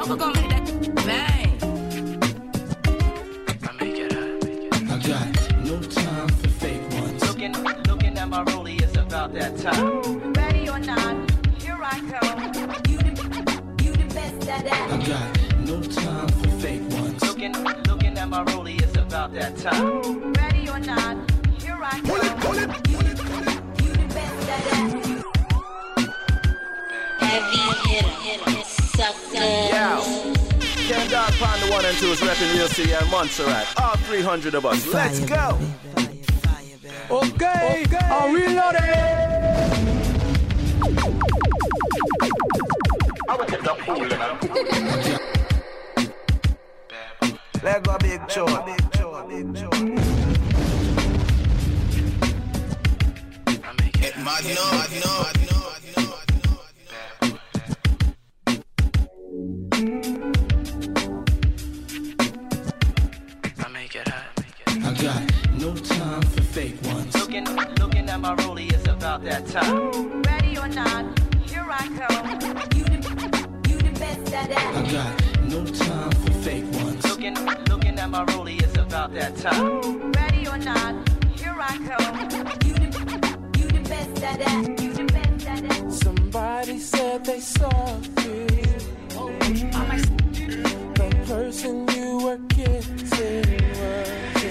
we're gonna make that bang. I make it up. I got no time for fake ones. Looking, looking at my rollie, it's about that time. Ready or not, here I come. You the, you the best at that. I got no time for fake ones. Looking, looking at my rollie, it's about that time. Ready or not, here I come. Pull it, pull it, pull it, pull it. You the best at that. Heavy hitter, suckers. Yo, Ken Dog Pound the one and two is repping Real City and Montserrat. All three hundred of us. Let's go. Okay, okay. Are we loaded? I would get that fool, you know. Let go, big chore. Big chore, big chore. Mad no, mad no, mad no. I got no time for fake ones. Looking, looking at my rollie, it's about that time. Ready or not, here I come. You the, you the best at that. I got no time for fake ones. Looking, looking at my rollie, it's about that time. Ready or not, here I come. You the, you the best at that. You the best at that. Somebody said they saw you. The person you were kissing was.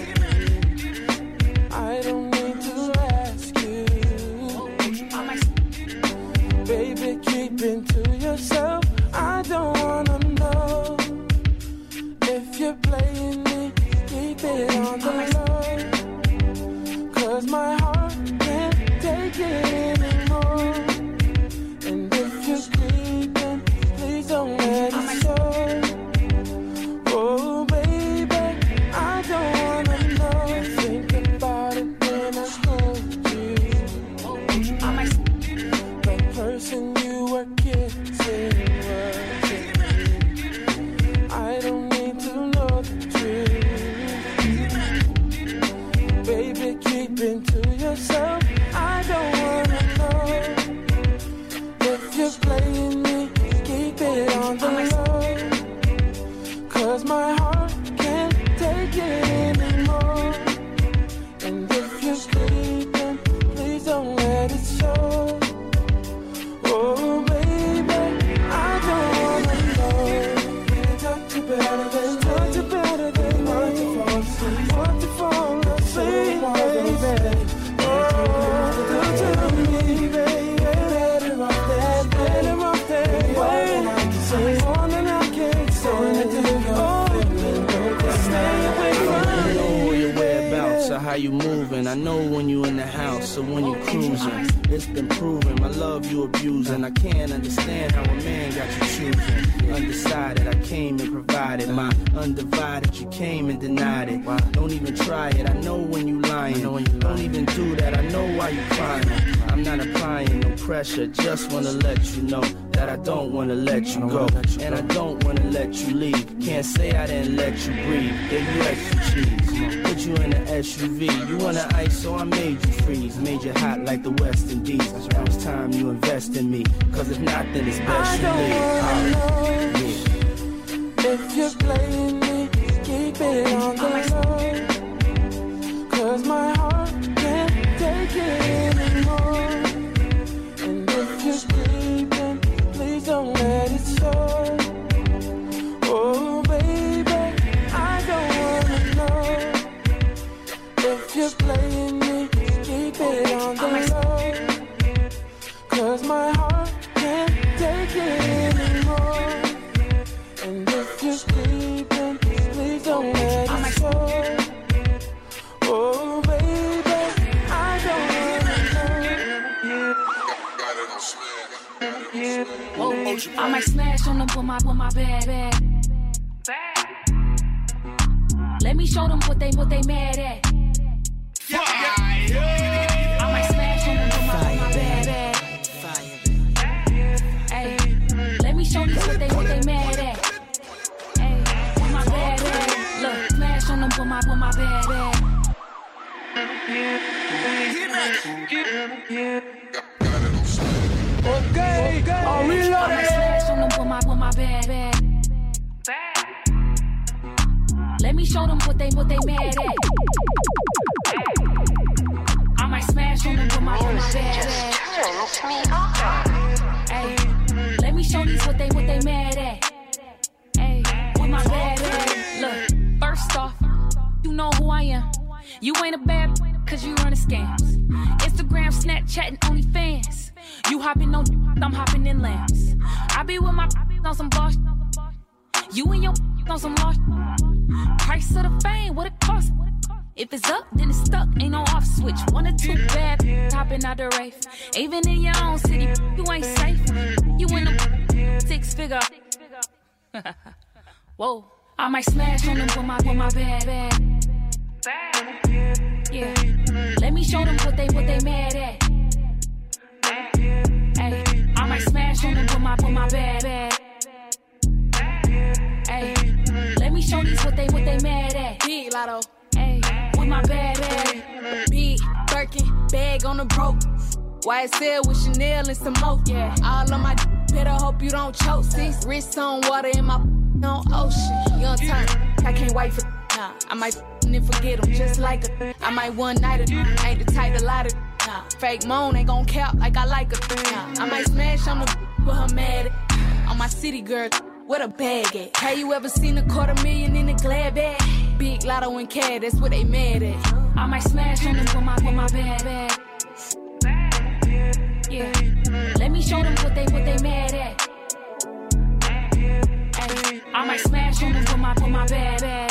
I don't need to ask you. Baby, keep it to yourself. I don't wanna know if you're playing me. Keep it on the low, 'cause my heart can't take it anymore. And if you're creeping, please don't let it show. Oh baby, I don't wanna know. Think about it when I hold you. The person you were kissing was. I don't need to know the truth. Baby, keep it to yourself. I don't wanna know if you're playing me. Keep it on the low, 'cause my heart can't take it anymore. And if you're sleeping, please don't let it show. Oh baby, I don't wanna know. Talk to better than, talk to better than want to fall asleep, want to fall asleep, baby. Oh, do to me, baby. Better off that, better off that way. More than I can say. How you moving? I know when you in the house or when you cruising. It's been proven, my love you abusing. I can't understand how a man got you choosing. Undecided, I came and provided my undivided. You came and denied it. Don't even try it. I know when you lying. Don't even do that. I know why you crying. I'm not applying no pressure. Just wanna let you know that I don't wanna let you go, and I don't wanna let you leave. Can't say I didn't let you breathe. Gave you extra cheese, put you in an S U V. You wanna ice, so I made you freeze. Made you hot like the West Indies. Now it's time you invest in me, 'cause if not, then it's best you leave. Yeah. If you're playing me, keep it on the low, 'cause my heart can't take it anymore. And if you're sleeping, please don't let it show. Oh baby, I don't wanna know if you're playing me. Keep it on the low, 'cause my heart can't take it anymore. And if you're sleeping, please don't let it show. Oh baby, I don't wanna know. I might smash on them with my with my bad bad. Let me show them what they what they mad at. I might smash on them with my with my bad bad. Hey, let me show them what they what they mad at. Hey, with my bad bad. Look, smash on them with my with my bad bad. Okay, are we loaded? I might smash on them with my with my bad bad. Let me show them what they what they mad at. I might smash on them with my, with my bad ass. Hey, let me show these what they what they mad at. Hey, with my bad ass. Look, first off, you know who I am. You ain't a bad cause you run the scams. Instagram, Snapchat, and OnlyFans. You hopping on, I'm hopping in lamps. I be with my on some boss. You and your on some lost. Price of the fame, what it cost? If it's up, then it's stuck, ain't no off switch. One or two bad hopping out the race. Even in your own city, you ain't safe. You in a six figure. Whoa, I might smash on them with my with my bad bad. Yeah, let me show them what they what they mad at. Hey, I might smash on them with my with my bad bad. Hey, let me show these what they what they mad at. Big Lotto. Hey, with my bad bag. Big Birkin bag on the broke. Y S L with Chanel and some more. Yeah, all on my better hope you don't choke. Six wrists on water in my on ocean. Young turn, I can't wait for. Nah, I might and forget them just like her. I might one night it. Ain't the type to lie to. Nah, fake moan ain't gon' cap like I like her. Nah, I might smash on the with her mad. On my city girl, what a bag at? Have you ever seen a quarter million in a glad bag? Big Lotto and Cad, that's what they mad at. I might smash on them with my with my bad bag. Yeah, let me show them what they what they mad at. Ay, I might smash on them with my with my bad bag.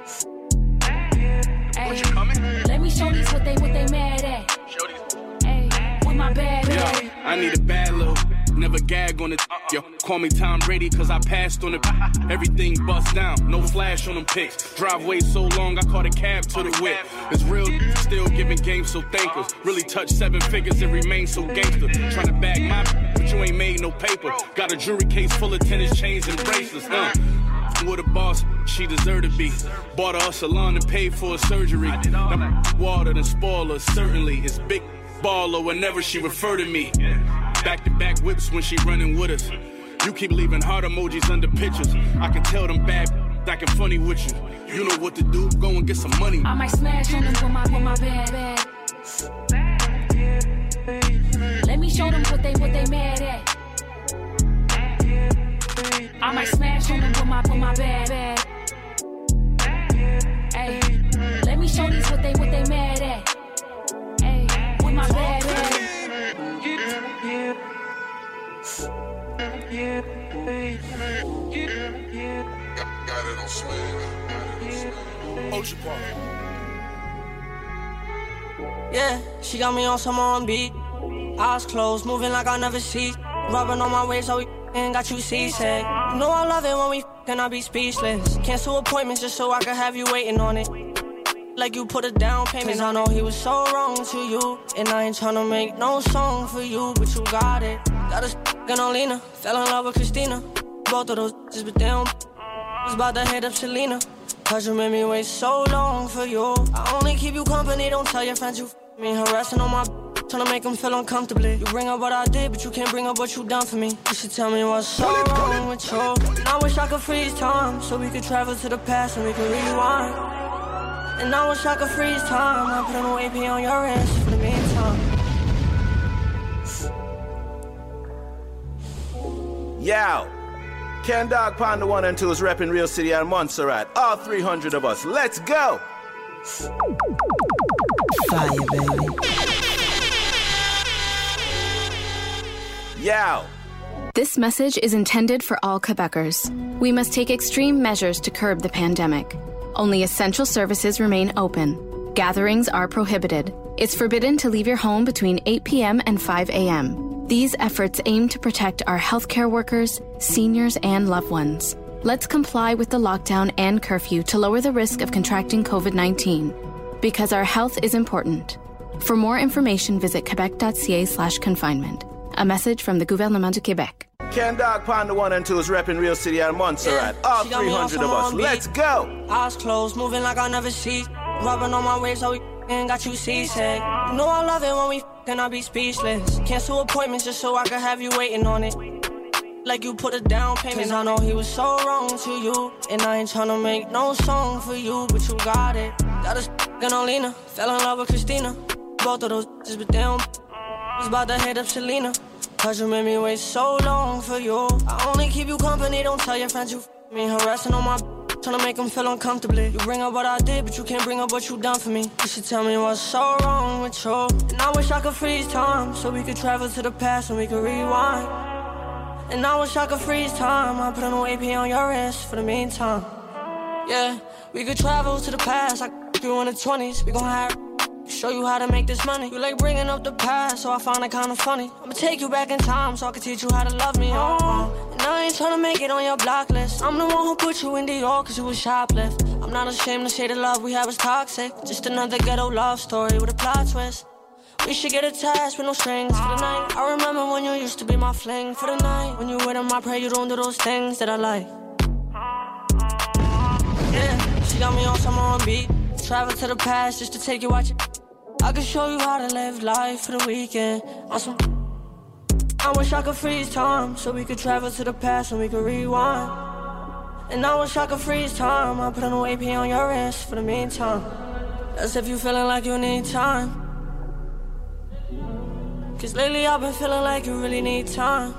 Ay, let me show these what they what they mad at. Ay, with my bad bag. Yo, I need a bad little. Never gag on it, yo. Call me Tom Brady, cause I passed on it. Everything bust down, no flash on them pics. Driveway so long, I caught a cab to the whip. It's real, still giving game, so thank us. Really touch seven figures and remain so gangster. Trying to bag my, but you ain't made no paper. Got a jewelry case full of tennis chains and bracelets, uh. With a boss, she deserved to be. Bought her a salon and paid for her surgery. That water and spoiler, certainly. It's big baller whenever she refer to me. Back-to-back whips when she running with us. You keep leaving heart emojis under pictures. I can tell them bad acting funny with you. You know what to do, go and get some money. I might smash on them with my, with my bad bag. Let me show them what they what they mad at. I might smash on them with my with my bad bag. Hey, let me show these what they what they mad at. Hey, with my bad bag. Got it on swing. Ocean Park. Yeah, she got me on some on beat. Eyes closed, moving like I never see. Rubbing on my waist, so we and got you seasick. You know I love it when we and I be speechless. Cancel appointments just so I can have you waiting on it. Like you put a down payment. Cause I know he was so wrong to you. And I ain't tryna make no song for you, but you got it. Got us f***ing on Lena. Fell in love with Christina. Both of those bitches, but they don't. Was about to hit up Selena. Cause you made me wait so long for you. I only keep you company, don't tell your friends you f*** me. Harassing on my tryna make them feel uncomfortably. You bring up what I did, but you can't bring up what you done for me. You should tell me what's so wrong with you. And I wish I could freeze time, so we could travel to the past and we could rewind. And I wish I could freeze time. I put an A P on your wrist for the meantime. Yow! Ken Dog Panda one and two is repping Real City and Montserrat. All three hundred of us. Let's go! Fire, baby. Yow! This message is intended for all Quebecers. We must take extreme measures to curb the pandemic. Only essential services remain open. Gatherings are prohibited. It's forbidden to leave your home between eight p.m. and five a.m. These efforts aim to protect our healthcare workers, seniors, and loved ones. Let's comply with the lockdown and curfew to lower the risk of contracting covid nineteen. Because our health is important. For more information, visit quebec.ca slash confinement. A message from the Gouvernement du Québec. Ken Dog Panda one and two is repping Real City and Montserrat. Yeah, all she got me three hundred of us. on Let's beat. go! Eyes closed, moving like I never see. Rubbing on my waist, so we and got you seasick. You know I love it when we and I be speechless. Cancel appointments just so I can have you waiting on it. like you put a down payment. Cause I know he was so wrong to you, and I ain't tryna make no song for you, but you got it. Got us f***ing Olena, fell in love with Christina. Both of those bitches, but they don't was about to hit up Selena. Cause you made me wait so long for you. I only keep you company, don't tell your friends you f*** me. Harassing on my tryna make them feel uncomfortably. You bring up what I did, but you can't bring up what you done for me. You should tell me what's so wrong with you. And I wish I could freeze time, so we could travel to the past and we could rewind. And I wish I could freeze time, I put a new A P on your wrist for the meantime. Yeah, we could travel to the past, like you in the twenties. We gon' have show you how to make this money. You like bringing up the past, so I find it kinda funny. I'ma take you back in time so I can teach you how to love me. Oh, and I ain't tryna make it on your block list. I'm the one who put you in Dior cause you was shoplift. I'm not ashamed to say the love we have is toxic. Just another ghetto love story with a plot twist. We should get attached with no strings for the night. I remember when you used to be my fling for the night. When you with him, I pray you don't do those things that I like. Yeah, she got me on some R and B. Travel to the past just to take you out your... I can show you how to live life for the weekend. Awesome. I wish I could freeze time so we could travel to the past and we could rewind. And I wish I could freeze time. I put a new A P on your wrist for the meantime. That's if you feeling like you need time. Cause lately I've been feeling like you really need time.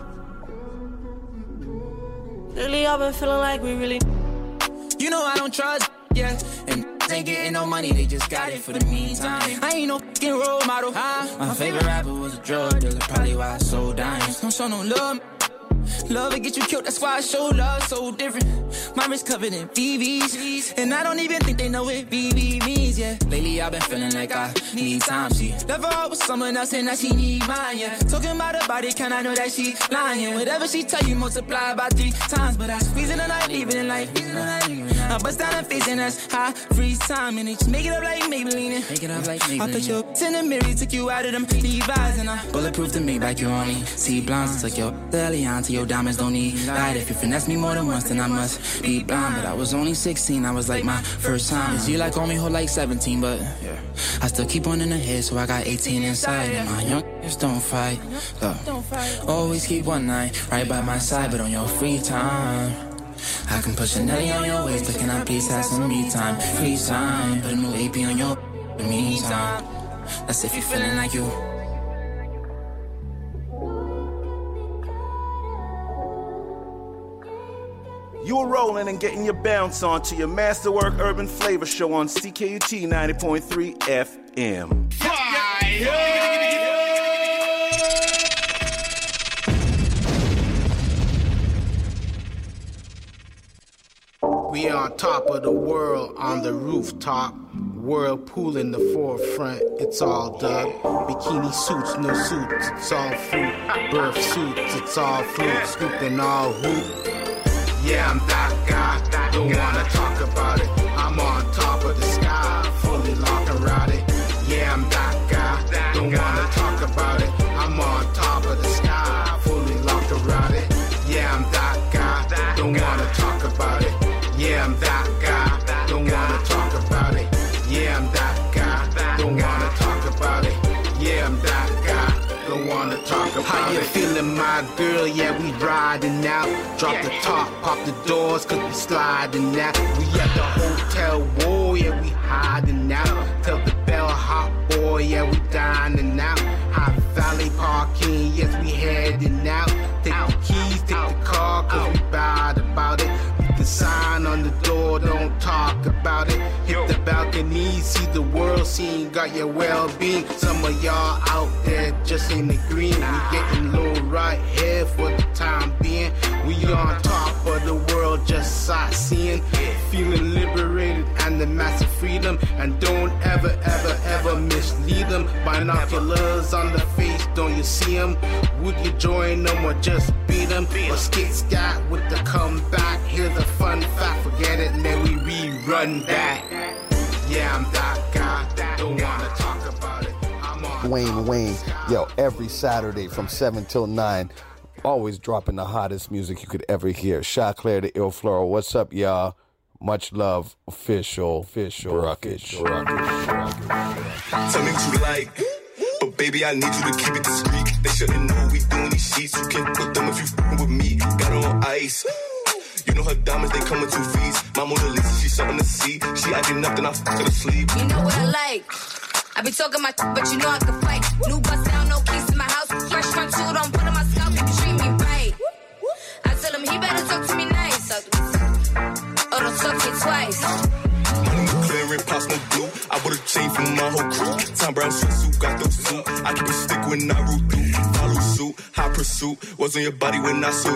Lately I've been feeling like we really... You know I don't trust, yeah. And ain't getting no money, they just got it for the meantime. I ain't no f***ing role model. Huh? My favorite rapper was a drug dealer, probably why I sold dimes. Don't show no love. Love will get you killed, that's why I show love so different. My wrist covered in B Bs, and I don't even think they know what B B means, yeah. Lately I've been feeling like I need time, she left her out with someone else and now she need mine, yeah. Talking about her body, can I know that she lying? Whatever she tell you, multiply by three times. But I squeeze in the night, leaving in life, I bust down her face and that's high, freeze time. And they just make it up like Maybelline, make it up like Maybelline. I put your in the mirror, took you out of them Levi's, and I bulletproof to make back you only see blondes. Took your Delion to your diamonds don't need light. If you finesse me more than once, then I must be blind. But I was only sixteen, I was like my first time. Cause you like on me whole like seventeen, but yeah, I still keep one in the head, so I got eighteen inside. And my young just don't fight. Look, always keep one night right by my side, but on your free time I can push a Nelly on your waist, but can I please have some me time? Free time, put a new A P on your me time. That's if you feeling like you. You're rolling and getting your bounce on to your Masterwork Urban Flavor Show on C K U T ninety point three F M. We on top of the world on the rooftop. Whirlpool in the forefront, it's all dub. Bikini suits, no suits, it's all fruit. Birth suits, it's all fruit. Scooped and all hoop. Yeah, I'm that guy, don't wanna talk about it. I'm on top of the sky, fully locked around it. Yeah, I'm that guy, don't wanna talk about it. I'm on top of the sky, fully locked around it. Yeah, I'm that guy, don't wanna talk about it. Yeah, I'm that guy, don't wanna talk about it. Yeah, I'm that guy, don't wanna talk about it. Yeah, I'm that guy, don't wanna talk about it. How you feeling, my girl? Yeah, we riding out. Drop the top, pop the doors, cause we sliding out. We at the hotel, whoa, yeah, we hiding out. Tell the bell hot boy, yeah, we dining out. High Valley parking, yes, we heading out. Take the keys, take the car, cause we bad about it. The sign on the door, don't talk about it. Hit the balcony, see the world scene, got your well-being. Some of y'all out there just ain't agreeing. We getting low right here for the time being. We on top of the world, just sightseeing. Feeling liberated and the massive freedom. And don't ever, ever, ever mislead them. Binoculars on the face, don't you see them? Would you join them or just beat them? Or skit scat with the comeback? Here's a fun fact, forget it, and then we rerun that. Yeah, I'm that guy, don't wanna talk about it. I'm on Wayne Wayne, yo, every Saturday from seven till nine, always dropping the hottest music you could ever hear. Shot Claire the Ill Floral, what's up, y'all? Much love, official, official, ruckish, ruckish, ruckish. Tell me what you like, but baby, I need you to keep it discreet. They shouldn't know what we doing these sheets. You can't put them if you f***ing with me. Got her on ice. You know her diamonds, they come in two fees. My Mona Lisa, she's something to see. She acting up, then I f*** her to sleep. You know what I like? I be talking my but you know I can fight. New bust down, no keys to my house. Fresh front two, don't put on my scalp, you can treat me right. I tell him he better talk to me nice. Or don't talk to me twice. Money clearing, pops no blue. I bought a chain for my whole crew. Tom Brown sweatsuit, got those suit. I keep a stick when I root through. Follow suit, high pursuit. Was on your body when I saw